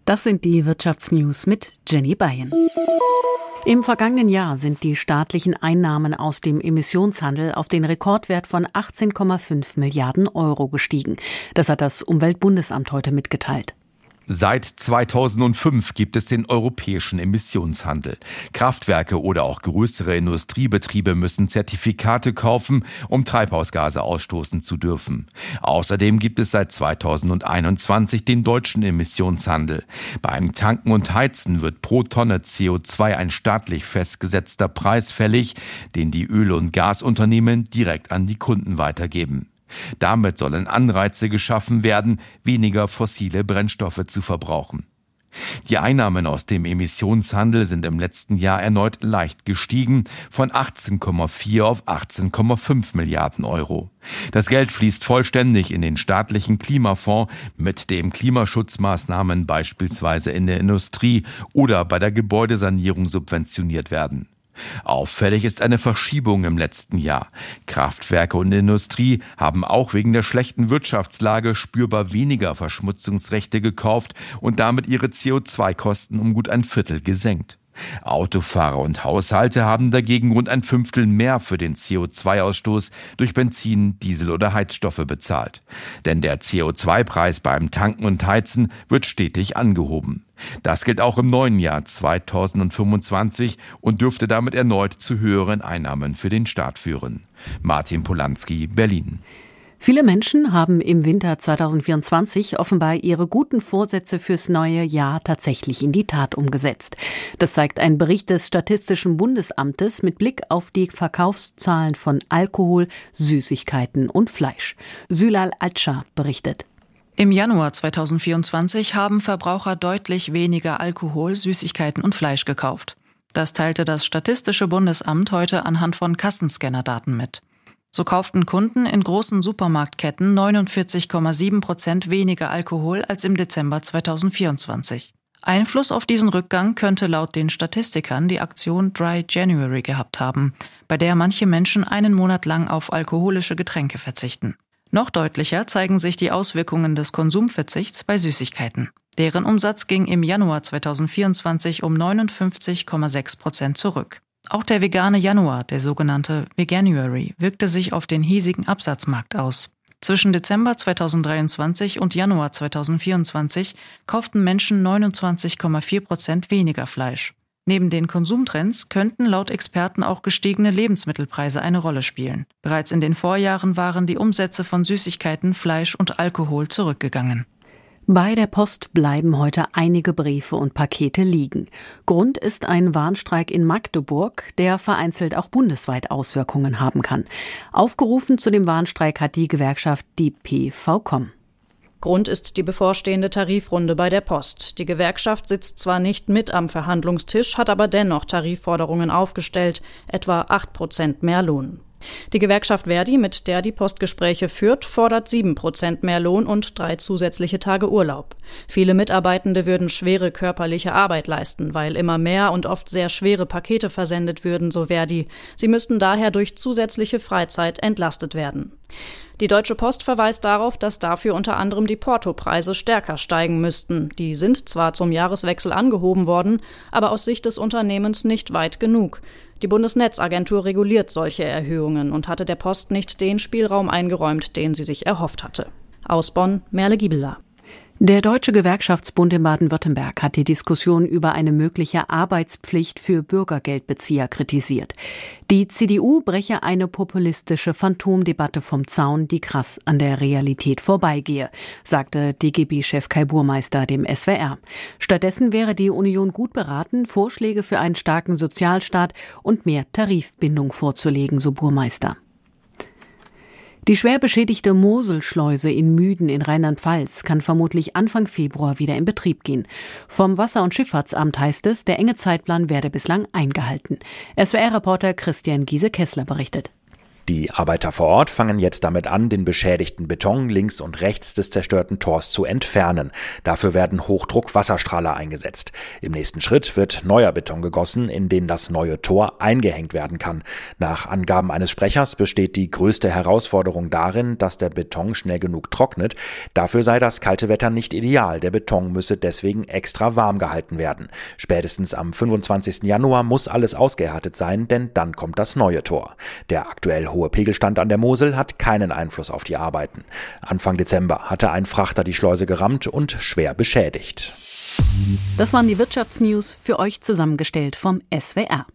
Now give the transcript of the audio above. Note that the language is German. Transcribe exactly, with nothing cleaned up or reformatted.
Das sind die Wirtschaftsnews mit Jenny Beyen. Im vergangenen Jahr sind die staatlichen Einnahmen aus dem Emissionshandel auf den Rekordwert von achtzehn Komma fünf Milliarden Euro gestiegen. Das hat das Umweltbundesamt heute mitgeteilt. Seit zweitausendfünf gibt es den europäischen Emissionshandel. Kraftwerke oder auch größere Industriebetriebe müssen Zertifikate kaufen, um Treibhausgase ausstoßen zu dürfen. Außerdem gibt es seit zweitausendeinundzwanzig den deutschen Emissionshandel. Beim Tanken und Heizen wird pro Tonne C O zwei ein staatlich festgesetzter Preis fällig, den die Öl- und Gasunternehmen direkt an die Kunden weitergeben. Damit sollen Anreize geschaffen werden, weniger fossile Brennstoffe zu verbrauchen. Die Einnahmen aus dem Emissionshandel sind im letzten Jahr erneut leicht gestiegen, von achtzehn Komma vier auf achtzehn Komma fünf Milliarden Euro. Das Geld fließt vollständig in den staatlichen Klimafonds, mit dem Klimaschutzmaßnahmen beispielsweise in der Industrie oder bei der Gebäudesanierung subventioniert werden. Auffällig ist eine Verschiebung im letzten Jahr. Kraftwerke und Industrie haben auch wegen der schlechten Wirtschaftslage spürbar weniger Verschmutzungsrechte gekauft und damit ihre C O zwei Kosten um gut ein Viertel gesenkt. Autofahrer und Haushalte haben dagegen rund ein Fünftel mehr für den C O zwei Ausstoß durch Benzin, Diesel oder Heizstoffe bezahlt. Denn der C O zwei Preis beim Tanken und Heizen wird stetig angehoben. Das gilt auch im neuen Jahr zweitausendfünfundzwanzig und dürfte damit erneut zu höheren Einnahmen für den Staat führen. Martin Polanski, Berlin. Viele Menschen haben im Winter zweitausendvierundzwanzig offenbar ihre guten Vorsätze fürs neue Jahr tatsächlich in die Tat umgesetzt. Das zeigt ein Bericht des Statistischen Bundesamtes mit Blick auf die Verkaufszahlen von Alkohol, Süßigkeiten und Fleisch. Sülal Altscha berichtet. Im Januar zweitausendvierundzwanzig haben Verbraucher deutlich weniger Alkohol, Süßigkeiten und Fleisch gekauft. Das teilte das Statistische Bundesamt heute anhand von Kassenscannerdaten mit. So kauften Kunden in großen Supermarktketten neunundvierzig Komma sieben Prozent weniger Alkohol als im Dezember zweitausendvierundzwanzig. Einfluss auf diesen Rückgang könnte laut den Statistikern die Aktion Dry January gehabt haben, bei der manche Menschen einen Monat lang auf alkoholische Getränke verzichten. Noch deutlicher zeigen sich die Auswirkungen des Konsumverzichts bei Süßigkeiten. Deren Umsatz ging im Januar zweitausendvierundzwanzig um neunundfünfzig Komma sechs Prozent zurück. Auch der vegane Januar, der sogenannte Veganuary, wirkte sich auf den hiesigen Absatzmarkt aus. Zwischen Dezember zweitausenddreiundzwanzig und Januar zweitausendvierundzwanzig kauften Menschen neunundzwanzig Komma vier Prozent weniger Fleisch. Neben den Konsumtrends könnten laut Experten auch gestiegene Lebensmittelpreise eine Rolle spielen. Bereits in den Vorjahren waren die Umsätze von Süßigkeiten, Fleisch und Alkohol zurückgegangen. Bei der Post bleiben heute einige Briefe und Pakete liegen. Grund ist ein Warnstreik in Magdeburg, der vereinzelt auch bundesweit Auswirkungen haben kann. Aufgerufen zu dem Warnstreik hat die Gewerkschaft die P V Com. Grund ist die bevorstehende Tarifrunde bei der Post. Die Gewerkschaft sitzt zwar nicht mit am Verhandlungstisch, hat aber dennoch Tarifforderungen aufgestellt, etwa acht Prozent mehr Lohn. Die Gewerkschaft Verdi, mit der die Post Gespräche führt, fordert sieben Prozent mehr Lohn und drei zusätzliche Tage Urlaub. Viele Mitarbeitende würden schwere körperliche Arbeit leisten, weil immer mehr und oft sehr schwere Pakete versendet würden, so Verdi. Sie müssten daher durch zusätzliche Freizeit entlastet werden. Die Deutsche Post verweist darauf, dass dafür unter anderem die Portopreise stärker steigen müssten. Die sind zwar zum Jahreswechsel angehoben worden, aber aus Sicht des Unternehmens nicht weit genug. Die Bundesnetzagentur reguliert solche Erhöhungen und hatte der Post nicht den Spielraum eingeräumt, den sie sich erhofft hatte. Aus Bonn, Merle Giebeler. Der Deutsche Gewerkschaftsbund in Baden-Württemberg hat die Diskussion über eine mögliche Arbeitspflicht für Bürgergeldbezieher kritisiert. Die C D U breche eine populistische Phantomdebatte vom Zaun, die krass an der Realität vorbeigehe, sagte D G B-Chef Kai Burmeister dem S W R. Stattdessen wäre die Union gut beraten, Vorschläge für einen starken Sozialstaat und mehr Tarifbindung vorzulegen, so Burmeister. Die schwer beschädigte Moselschleuse in Müden in Rheinland-Pfalz kann vermutlich Anfang Februar wieder in Betrieb gehen. Vom Wasser- und Schifffahrtsamt heißt es, der enge Zeitplan werde bislang eingehalten. S W R-Reporter Christian Giese-Kessler berichtet. Die Arbeiter vor Ort fangen jetzt damit an, den beschädigten Beton links und rechts des zerstörten Tors zu entfernen. Dafür werden Hochdruck-Wasserstrahler eingesetzt. Im nächsten Schritt wird neuer Beton gegossen, in den das neue Tor eingehängt werden kann. Nach Angaben eines Sprechers besteht die größte Herausforderung darin, dass der Beton schnell genug trocknet. Dafür sei das kalte Wetter nicht ideal. Der Beton müsse deswegen extra warm gehalten werden. Spätestens am fünfundzwanzigsten Januar muss alles ausgehärtet sein, denn dann kommt das neue Tor. Der aktuell hohe Pegelstand an der Mosel hat keinen Einfluss auf die Arbeiten. Anfang Dezember hatte ein Frachter die Schleuse gerammt und schwer beschädigt. Das waren die Wirtschaftsnews, für euch zusammengestellt vom S W R.